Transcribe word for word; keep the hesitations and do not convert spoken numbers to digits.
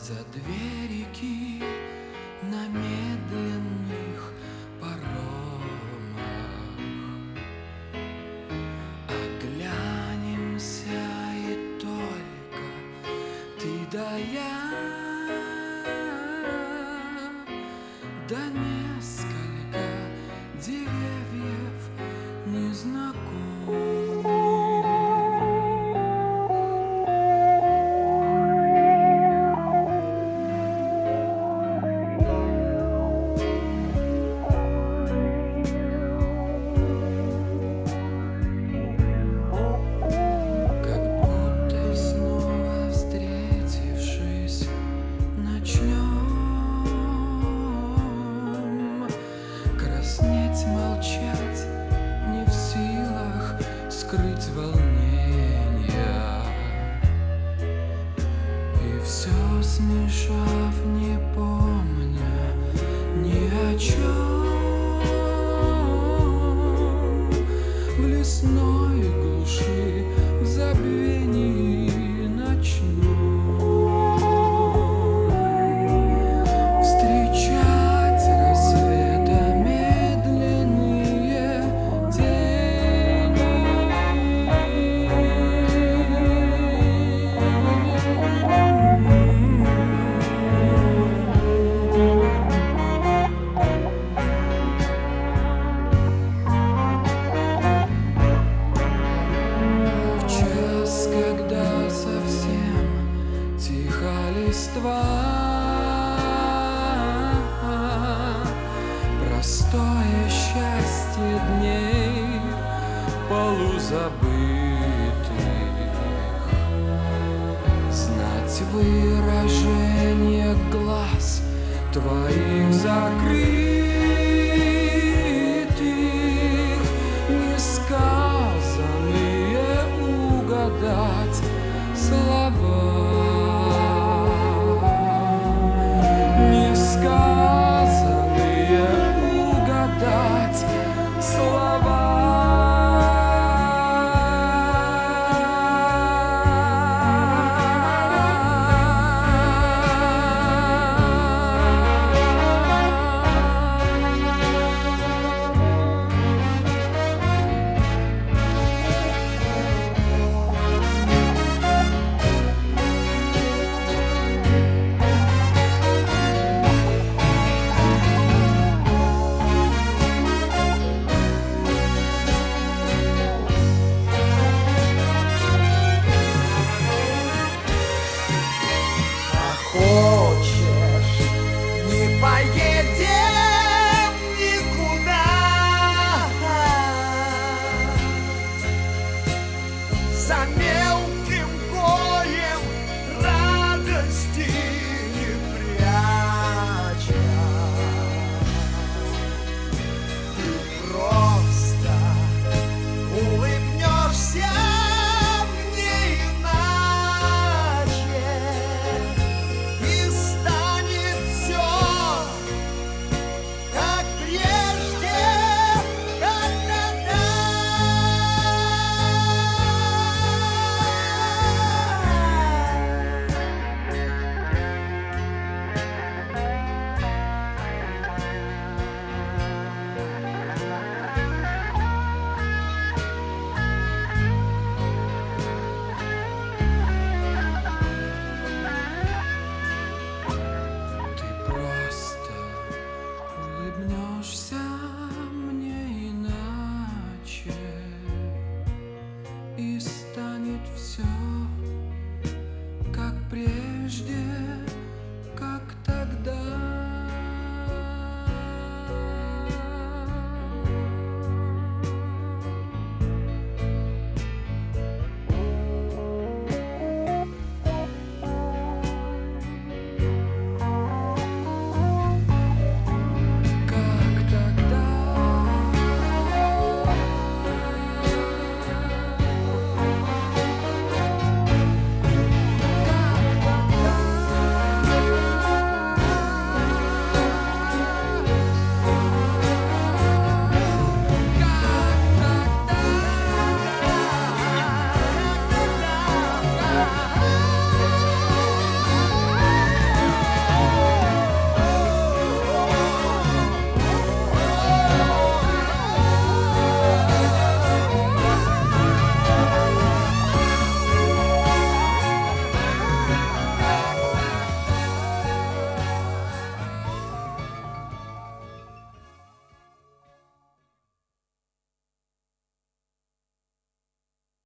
За две реки на медленных паромах оглянемся, и только ты да я, да несколько деревьев незнакомых. Молчать, не в силах скрыть волнения, и все смешав, не помня ни о чем, в лесной глуши, в забвении ночном встречать рассветами листва, простое счастье дней полузабытых, знать выражение глаз твоих закрытых, несказанные угадать слова. За мелким горем радости не пряча, ты просто улыбнешься мне иначе, и станет все как прежде, как тогда. Улыбнешься мне иначе, и станет все как прежде.